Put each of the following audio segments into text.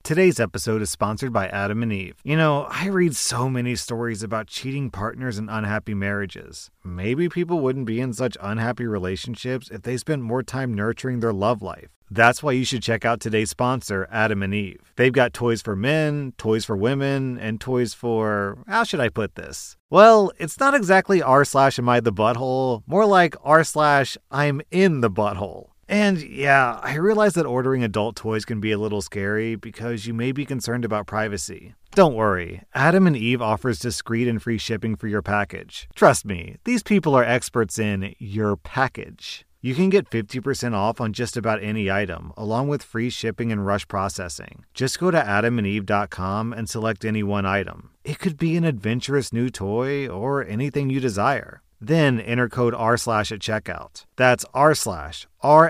Today's episode is sponsored by Adam and Eve. You know, I read so many stories about cheating partners and unhappy marriages. Maybe people wouldn't be in such unhappy relationships if they spent more time nurturing their love life. That's why you should check out today's sponsor, Adam and Eve. They've got toys for men, toys for women, and toys for... how should I put this? Well, it's not exactly r/am I the butthole, more like r/I'm in the butthole. And yeah, I realize that ordering adult toys can be a little scary because you may be concerned about privacy. Don't worry, Adam and Eve offers discreet and free shipping for your package. Trust me, these people are experts in your package. You can get 50% off on just about any item, along with free shipping and rush processing. Just go to adamandeve.com and select any one item. It could be an adventurous new toy or anything you desire. Then enter code r/ at checkout. That's r/RSLASH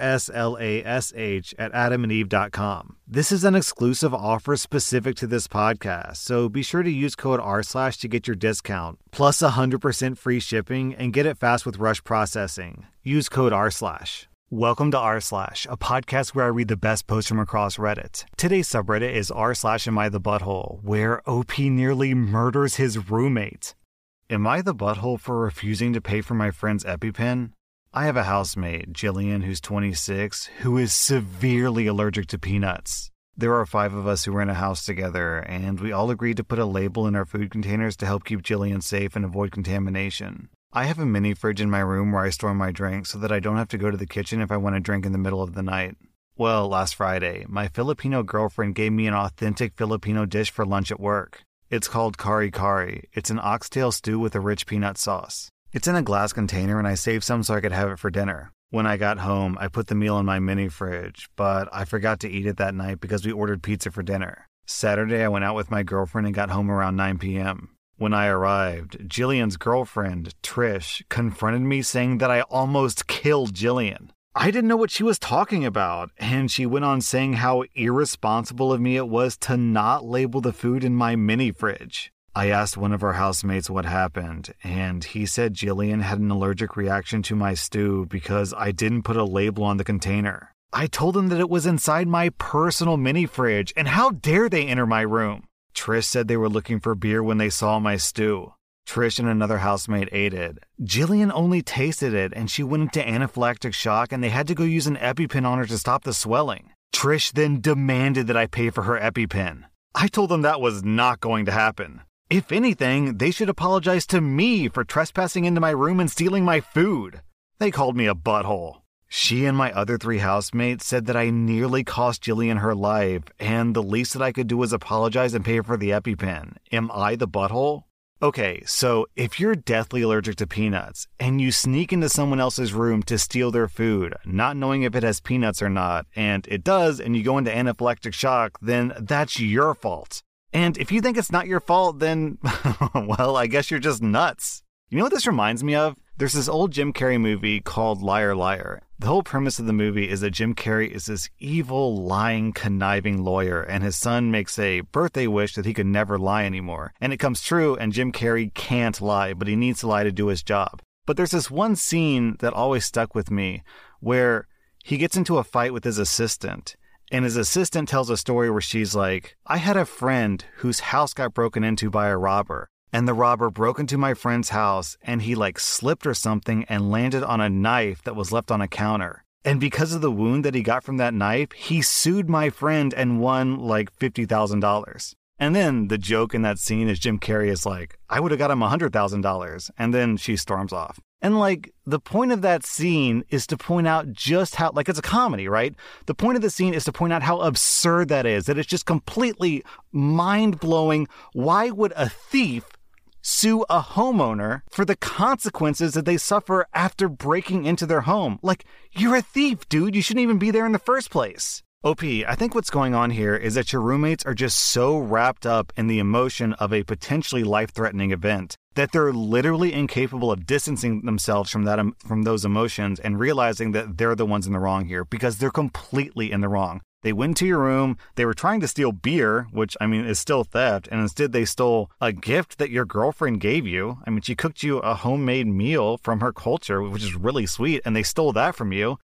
at adamandeve.com. This is an exclusive offer specific to this podcast, so be sure to use code r/ to get your discount, plus 100% free shipping, and get it fast with rush processing. Use code r/. Welcome to r/, a podcast where I read the best posts from across Reddit. Today's subreddit is r/am I the butthole, where OP nearly murders his roommate. Am I the butthole for refusing to pay for my friend's EpiPen? I have a housemate, Jillian, who's 26, who is severely allergic to peanuts. There are 5 of us who are in a house together, and we all agreed to put a label in our food containers to help keep Jillian safe and avoid contamination. I have a mini fridge in my room where I store my drinks so that I don't have to go to the kitchen if I want to drink in the middle of the night. Well, last Friday, my Filipino girlfriend gave me an authentic Filipino dish for lunch at work. It's called kari kari. It's an oxtail stew with a rich peanut sauce. It's in a glass container and I saved some so I could have it for dinner. When I got home, I put the meal in my mini fridge, but I forgot to eat it that night because we ordered pizza for dinner. Saturday, I went out with my girlfriend and got home around 9 p.m. When I arrived, Jillian's girlfriend, Trish, confronted me saying that I almost killed Jillian. I didn't know what she was talking about, and she went on saying how irresponsible of me it was to not label the food in my mini fridge. I asked one of our housemates what happened, and he said Jillian had an allergic reaction to my stew because I didn't put a label on the container. I told him that it was inside my personal mini fridge, and how dare they enter my room? Trish said they were looking for beer when they saw my stew. Trish and another housemate ate it. Jillian only tasted it and she went into anaphylactic shock and they had to go use an EpiPen on her to stop the swelling. Trish then demanded that I pay for her EpiPen. I told them that was not going to happen. If anything, they should apologize to me for trespassing into my room and stealing my food. They called me a butthole. She and my other 3 housemates said that I nearly cost Jillian her life and the least that I could do was apologize and pay for the EpiPen. Am I the butthole? Okay, so if you're deathly allergic to peanuts and you sneak into someone else's room to steal their food, not knowing if it has peanuts or not, and it does, and you go into anaphylactic shock, then that's your fault. And if you think it's not your fault, then, well, I guess you're just nuts. You know what this reminds me of? There's this old Jim Carrey movie called Liar Liar. The whole premise of the movie is that Jim Carrey is this evil, lying, conniving lawyer, and his son makes a birthday wish that he could never lie anymore. And it comes true, and Jim Carrey can't lie, but he needs to lie to do his job. But there's this one scene that always stuck with me where he gets into a fight with his assistant. And his assistant tells a story where she's like, I had a friend whose house got broken into by a robber. And the robber broke into my friend's house and he slipped or something and landed on a knife that was left on a counter. And because of the wound that he got from that knife, he sued my friend and won $50,000. And then the joke in that scene is Jim Carrey is like, I would have got him $100,000. And then she storms off. And the point of that scene is to point out just how, it's a comedy, right? The point of the scene is to point out how absurd that is, that it's just completely mind-blowing. Why would a thief sue a homeowner for the consequences that they suffer after breaking into their home? You're a thief, dude. You shouldn't even be there in the first place. OP, I think what's going on here is that your roommates are just so wrapped up in the emotion of a potentially life-threatening event that they're literally incapable of distancing themselves from those emotions and realizing that they're the ones in the wrong here because they're completely in the wrong. They went to your room, they were trying to steal beer, which, is still theft, and instead they stole a gift that your girlfriend gave you. She cooked you a homemade meal from her culture, which is really sweet, and they stole that from you.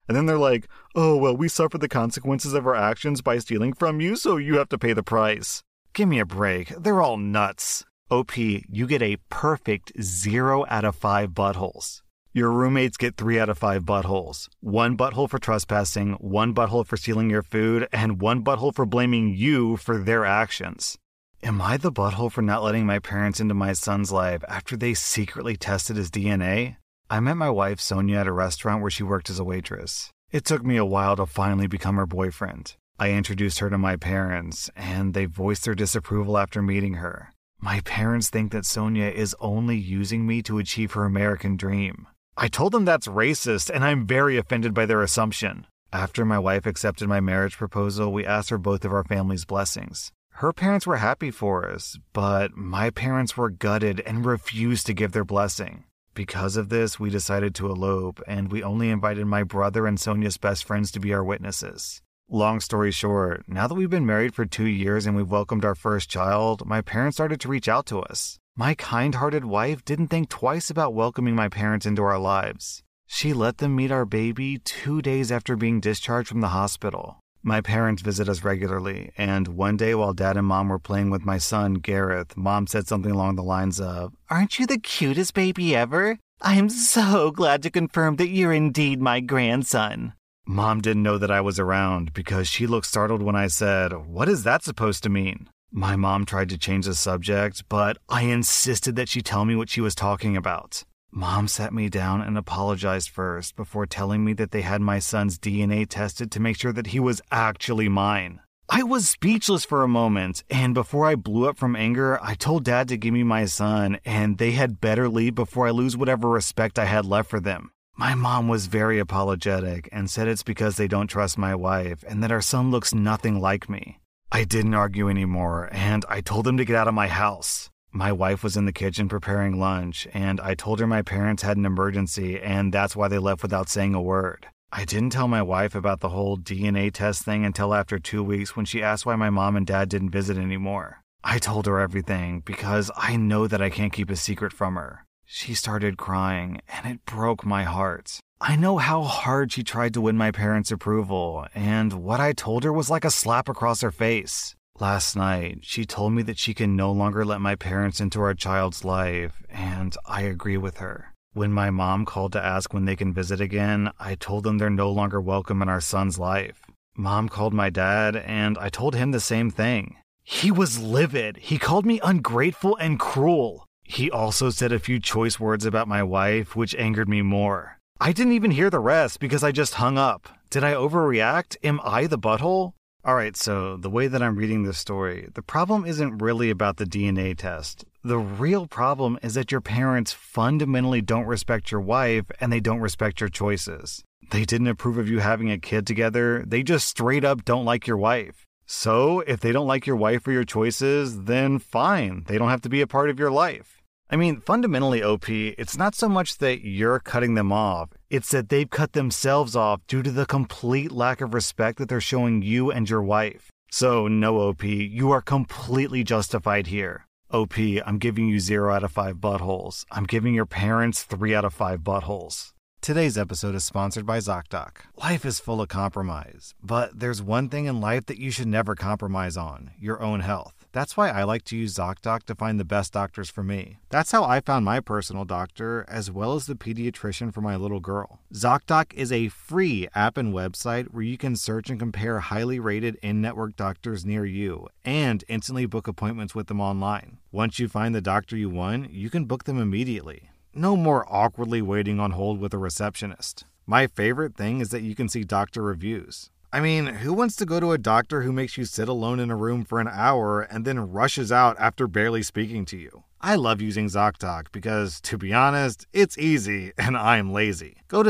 And then they're like, oh, well, we suffer the consequences of our actions by stealing from you, so you have to pay the price. Give me a break. They're all nuts. OP, you get a perfect 0 out of 5 buttholes. Your roommates get 3 out of 5 buttholes. 1 butthole for trespassing, 1 butthole for stealing your food, and 1 butthole for blaming you for their actions. Am I the butthole for not letting my parents into my son's life after they secretly tested his DNA? I met my wife Sonia at a restaurant where she worked as a waitress. It took me a while to finally become her boyfriend. I introduced her to my parents, and they voiced their disapproval after meeting her. My parents think that Sonia is only using me to achieve her American dream. I told them that's racist, and I'm very offended by their assumption. After my wife accepted my marriage proposal, we asked for both of our families' blessings. Her parents were happy for us, but my parents were gutted and refused to give their blessing. Because of this, we decided to elope, and we only invited my brother and Sonia's best friends to be our witnesses. Long story short, now that we've been married for 2 years and we've welcomed our first child, my parents started to reach out to us. My kind-hearted wife didn't think twice about welcoming my parents into our lives. She let them meet our baby 2 days after being discharged from the hospital. My parents visit us regularly, and one day while Dad and Mom were playing with my son, Gareth, Mom said something along the lines of, "Aren't you the cutest baby ever? I'm so glad to confirm that you're indeed my grandson." Mom didn't know that I was around because she looked startled when I said, "What is that supposed to mean?" My mom tried to change the subject, but I insisted that she tell me what she was talking about. Mom sat me down and apologized first before telling me that they had my son's DNA tested to make sure that he was actually mine. I was speechless for a moment, and before I blew up from anger, I told Dad to give me my son, and they had better leave before I lose whatever respect I had left for them. My mom was very apologetic and said it's because they don't trust my wife and that our son looks nothing like me. I didn't argue anymore, and I told them to get out of my house. My wife was in the kitchen preparing lunch, and I told her my parents had an emergency, and that's why they left without saying a word. I didn't tell my wife about the whole DNA test thing until after 2 weeks when she asked why my mom and dad didn't visit anymore. I told her everything because I know that I can't keep a secret from her. She started crying, and it broke my heart. I know how hard she tried to win my parents' approval, and what I told her was like a slap across her face. Last night, she told me that she can no longer let my parents into our child's life, and I agree with her. When my mom called to ask when they can visit again, I told them they're no longer welcome in our son's life. Mom called my dad, and I told him the same thing. He was livid. He called me ungrateful and cruel. He also said a few choice words about my wife, which angered me more. I didn't even hear the rest because I just hung up. Did I overreact? Am I the butthole? Alright, so the way that I'm reading this story, the problem isn't really about the DNA test. The real problem is that your parents fundamentally don't respect your wife and they don't respect your choices. They didn't approve of you having a kid together, they just straight up don't like your wife. So, if they don't like your wife or your choices, then fine, they don't have to be a part of your life. I mean, fundamentally, OP, it's not so much that you're cutting them off, it's that they've cut themselves off due to the complete lack of respect that they're showing you and your wife. So, no, OP, you are completely justified here. OP, I'm giving you 0 out of 5 buttholes. I'm giving your parents 3 out of 5 buttholes. Today's episode is sponsored by ZocDoc. Life is full of compromise, but there's one thing in life that you should never compromise on: your own health. That's why I like to use ZocDoc to find the best doctors for me. That's how I found my personal doctor, as well as the pediatrician for my little girl. ZocDoc is a free app and website where you can search and compare highly rated in-network doctors near you and instantly book appointments with them online. Once you find the doctor you want, you can book them immediately. No more awkwardly waiting on hold with a receptionist. My favorite thing is that you can see doctor reviews. I mean, who wants to go to a doctor who makes you sit alone in a room for an hour and then rushes out after barely speaking to you? I love using ZocDoc because, to be honest, it's easy and I'm lazy. Go to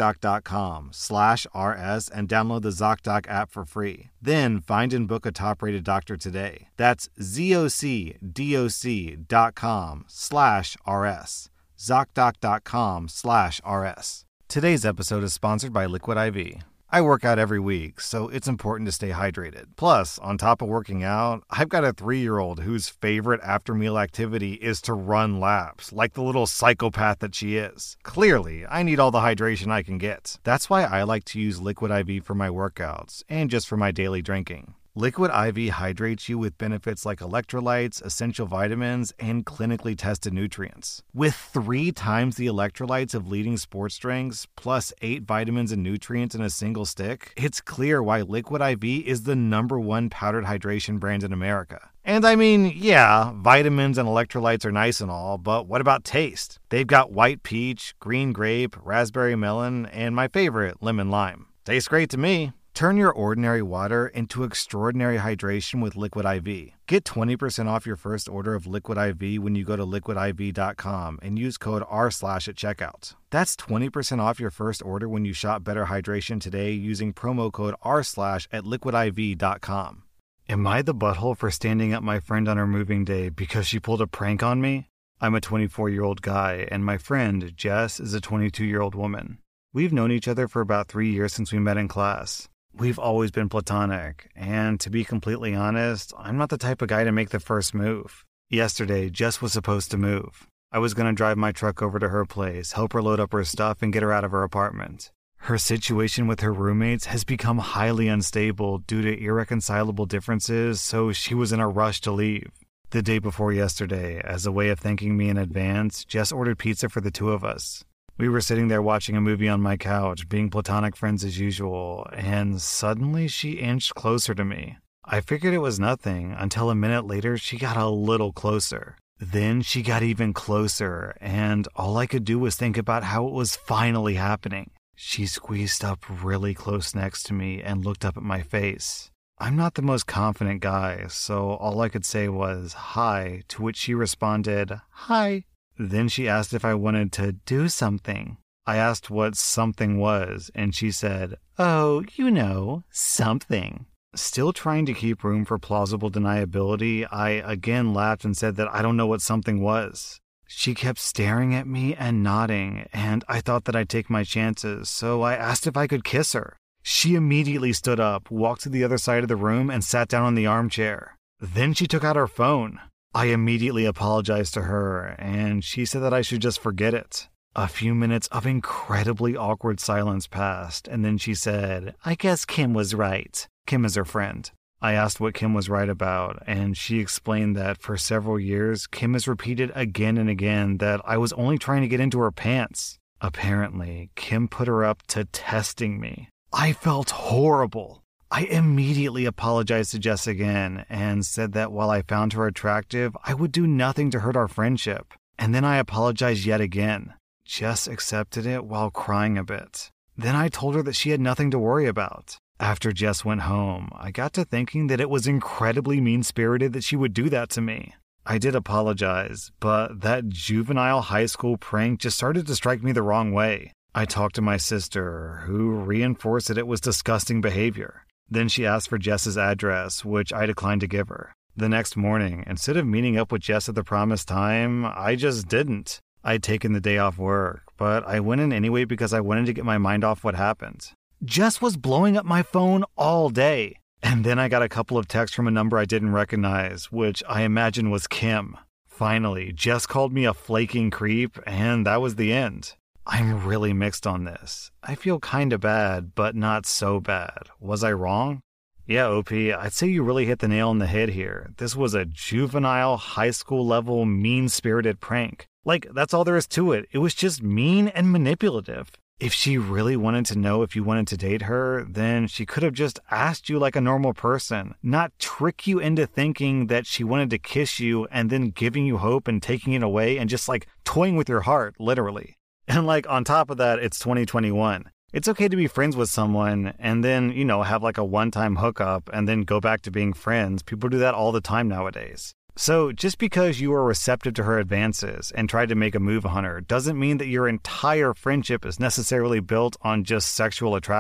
ZocDoc.com/RS and download the ZocDoc app for free. Then find and book a top-rated doctor today. That's ZocDoc.com/RS. ZocDoc.com/RS. Today's episode is sponsored by Liquid IV. I work out every week, so it's important to stay hydrated. Plus, on top of working out, I've got a 3-year-old whose favorite after-meal activity is to run laps, like the little psychopath that she is. Clearly, I need all the hydration I can get. That's why I like to use Liquid IV for my workouts, and just for my daily drinking. Liquid IV hydrates you with benefits like electrolytes, essential vitamins, and clinically tested nutrients. With 3 times the electrolytes of leading sports drinks, plus 8 vitamins and nutrients in a single stick, it's clear why Liquid IV is the #1 powdered hydration brand in America. And I mean, yeah, vitamins and electrolytes are nice and all, but what about taste? They've got white peach, green grape, raspberry melon, and my favorite, lemon lime. Tastes great to me. Turn your ordinary water into extraordinary hydration with Liquid IV. Get 20% off your first order of Liquid IV when you go to liquidiv.com and use code R/ at checkout. That's 20% off your first order when you shop Better Hydration today using promo code R/ at liquidiv.com. Am I the butthole for standing up my friend on her moving day because she pulled a prank on me? I'm a 24-year-old guy, and my friend, Jess, is a 22-year-old woman. We've known each other for about 3 years since we met in class. We've always been platonic, and to be completely honest, I'm not the type of guy to make the first move. Yesterday, Jess was supposed to move. I was going to drive my truck over to her place, help her load up her stuff, and get her out of her apartment. Her situation with her roommates has become highly unstable due to irreconcilable differences, so she was in a rush to leave. The day before yesterday, as a way of thanking me in advance, Jess ordered pizza for the 2 of us. We were sitting there watching a movie on my couch, being platonic friends as usual, and suddenly she inched closer to me. I figured it was nothing until a minute later she got a little closer. Then she got even closer, and all I could do was think about how it was finally happening. She squeezed up really close next to me and looked up at my face. I'm not the most confident guy, so all I could say was, "Hi," to which she responded, "Hi." Then she asked if I wanted to do something. I asked what something was, and she said, "Oh, you know, something." Still trying to keep room for plausible deniability, I again laughed and said that I don't know what something was. She kept staring at me and nodding, and I thought that I'd take my chances, so I asked if I could kiss her. She immediately stood up, walked to the other side of the room, and sat down on the armchair. Then she took out her phone. I immediately apologized to her, and she said that I should just forget it. A few minutes of incredibly awkward silence passed, and then she said, "I guess Kim was right." Kim is her friend. I asked what Kim was right about, and she explained that for several years, Kim has repeated again and again that I was only trying to get into her pants. Apparently, Kim put her up to testing me. I felt horrible. I immediately apologized to Jess again and said that while I found her attractive, I would do nothing to hurt our friendship. And then I apologized yet again. Jess accepted it while crying a bit. Then I told her that she had nothing to worry about. After Jess went home, I got to thinking that it was incredibly mean-spirited that she would do that to me. I did apologize, but that juvenile high school prank just started to strike me the wrong way. I talked to my sister, who reinforced that it was disgusting behavior. Then she asked for Jess's address, which I declined to give her. The next morning, instead of meeting up with Jess at the promised time, I just didn't. I'd taken the day off work, but I went in anyway because I wanted to get my mind off what happened. Jess was blowing up my phone all day. And then I got a couple of texts from a number I didn't recognize, which I imagine was Kim. Finally, Jess called me a flaking creep, and that was the end. I'm really mixed on this. I feel kinda bad, but not so bad. Was I wrong? Yeah, OP, I'd say you really hit the nail on the head here. This was a juvenile, high school level, mean-spirited prank. Like, that's all there is to it. It was just mean and manipulative. If she really wanted to know if you wanted to date her, then she could have just asked you like a normal person, not trick you into thinking that she wanted to kiss you and then giving you hope and taking it away and just like toying with your heart, literally. And like on top of that, it's 2021. It's okay to be friends with someone and then, have like a one-time hookup and then go back to being friends. People do that all the time nowadays. So just because you are receptive to her advances and tried to make a move on her doesn't mean that your entire friendship is necessarily built on just sexual attraction.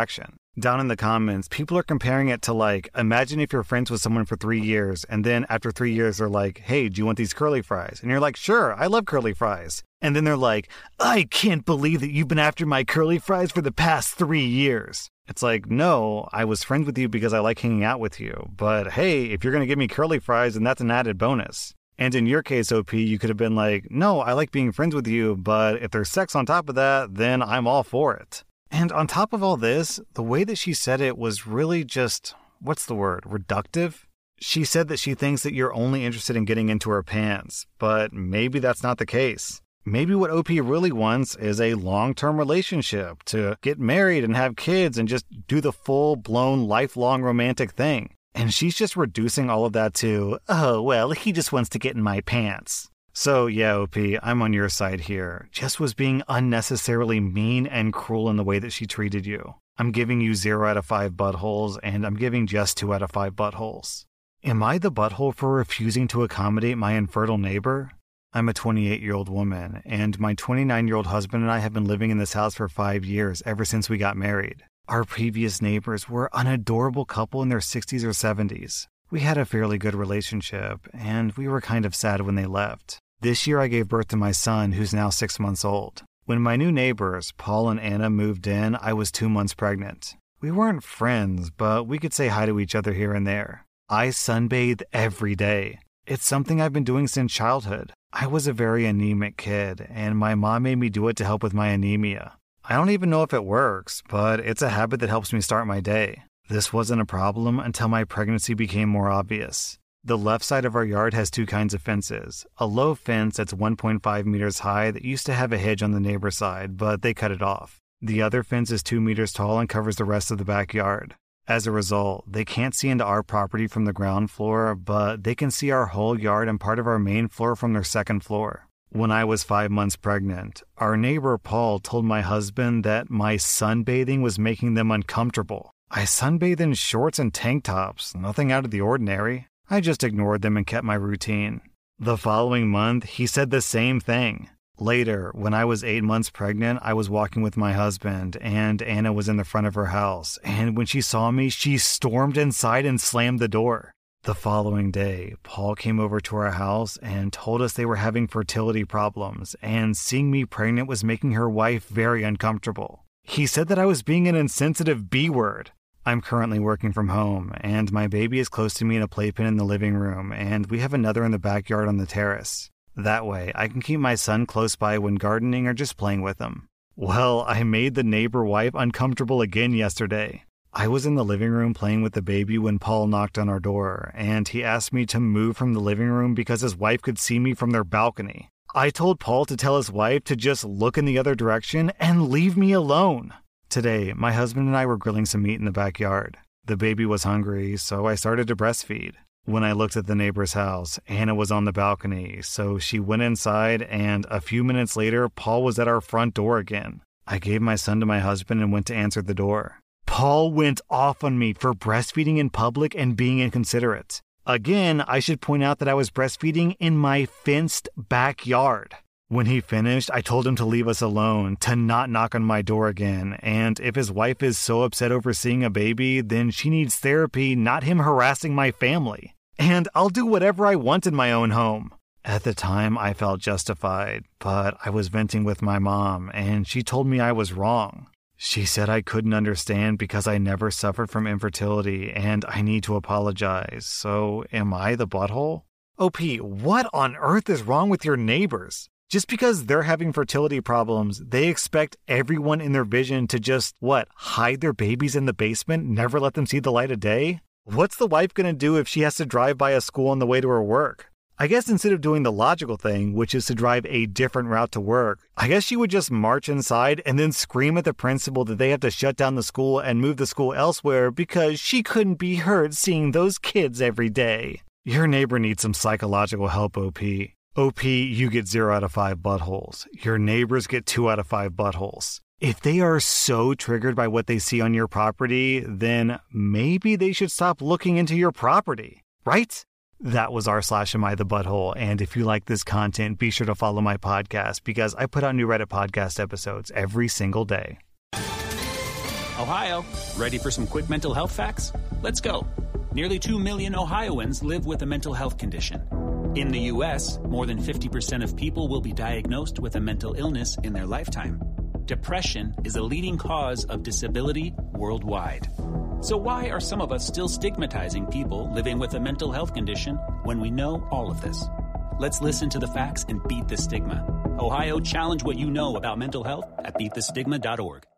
Down in the comments, people are comparing it to like, imagine if you're friends with someone for 3 years and then after 3 years they're like, hey, do you want these curly fries? And you're like, sure, I love curly fries. And then they're like, I can't believe that you've been after my curly fries for the past 3 years. It's like, no, I was friends with you because I like hanging out with you. But hey, if you're going to give me curly fries, then that's an added bonus. And in your case, OP, you could have been like, no, I like being friends with you, but if there's sex on top of that, then I'm all for it. And on top of all this, the way that she said it was really just, what's the word, reductive? She said that she thinks that you're only interested in getting into her pants, but maybe that's not the case. Maybe what OP really wants is a long-term relationship, to get married and have kids and just do the full-blown lifelong romantic thing. And she's just reducing all of that to, oh, well, he just wants to get in my pants. So yeah, OP, I'm on your side here. Jess was being unnecessarily mean and cruel in the way that she treated you. I'm giving you 0 out of 5 buttholes, and I'm giving Jess 2 out of 5 buttholes. Am I the butthole for refusing to accommodate my infertile neighbor? I'm a 28-year-old woman, and my 29-year-old husband and I have been living in this house for 5 years, ever since we got married. Our previous neighbors were an adorable couple in their 60s or 70s. We had a fairly good relationship, and we were kind of sad when they left. This year I gave birth to my son, who's now 6 months old. When my new neighbors, Paul and Anna, moved in, I was 2 months pregnant. We weren't friends, but we could say hi to each other here and there. I sunbathe every day. It's something I've been doing since childhood. I was a very anemic kid, and my mom made me do it to help with my anemia. I don't even know if it works, but it's a habit that helps me start my day. This wasn't a problem until my pregnancy became more obvious. The left side of our yard has 2 kinds of fences. A low fence that's 1.5 meters high that used to have a hedge on the neighbor's side, but they cut it off. The other fence is 2 meters tall and covers the rest of the backyard. As a result, they can't see into our property from the ground floor, but they can see our whole yard and part of our main floor from their second floor. When I was 5 months pregnant, our neighbor Paul told my husband that my sunbathing was making them uncomfortable. I sunbathe in shorts and tank tops, nothing out of the ordinary. I just ignored them and kept my routine. The following month, he said the same thing. Later, when I was 8 months pregnant, I was walking with my husband, and Anna was in the front of her house, and when she saw me, she stormed inside and slammed the door. The following day, Paul came over to our house and told us they were having fertility problems, and seeing me pregnant was making her wife very uncomfortable. He said that I was being an insensitive B-word. I'm currently working from home, and my baby is close to me in a playpen in the living room, and we have another in the backyard on the terrace. That way, I can keep my son close by when gardening or just playing with him. Well, I made the neighbor wife uncomfortable again yesterday. I was in the living room playing with the baby when Paul knocked on our door, and he asked me to move from the living room because his wife could see me from their balcony. I told Paul to tell his wife to just look in the other direction and leave me alone. Today, my husband and I were grilling some meat in the backyard. The baby was hungry, so I started to breastfeed. When I looked at the neighbor's house, Anna was on the balcony, so she went inside, and a few minutes later, Paul was at our front door again. I gave my son to my husband and went to answer the door. Paul went off on me for breastfeeding in public and being inconsiderate. Again, I should point out that I was breastfeeding in my fenced backyard. When he finished, I told him to leave us alone, to not knock on my door again, and if his wife is so upset over seeing a baby, then she needs therapy, not him harassing my family. And I'll do whatever I want in my own home. At the time, I felt justified, but I was venting with my mom, and she told me I was wrong. She said I couldn't understand because I never suffered from infertility, and I need to apologize. So, am I the butthole? OP, what on earth is wrong with your neighbors? Just because they're having fertility problems, they expect everyone in their vision to just, hide their babies in the basement, never let them see the light of day? What's the wife gonna do if she has to drive by a school on the way to her work? I guess instead of doing the logical thing, which is to drive a different route to work, I guess she would just march inside and then scream at the principal that they have to shut down the school and move the school elsewhere because she couldn't be heard seeing those kids every day. Your neighbor needs some psychological help, OP. OP, you get 0 out of 5 buttholes. Your neighbors get 2 out of 5 buttholes. If they are so triggered by what they see on your property, then maybe they should stop looking into your property, right? That was r/Am I the Butthole, and if you like this content, be sure to follow my podcast because I put out new Reddit podcast episodes every single day. Ohio, ready for some quick mental health facts? Let's go. Nearly 2 million Ohioans live with a mental health condition. In the U.S., more than 50% of people will be diagnosed with a mental illness in their lifetime. Depression is a leading cause of disability worldwide. So why are some of us still stigmatizing people living with a mental health condition when we know all of this? Let's listen to the facts and beat the stigma. Ohio, challenge what you know about mental health at beatthestigma.org.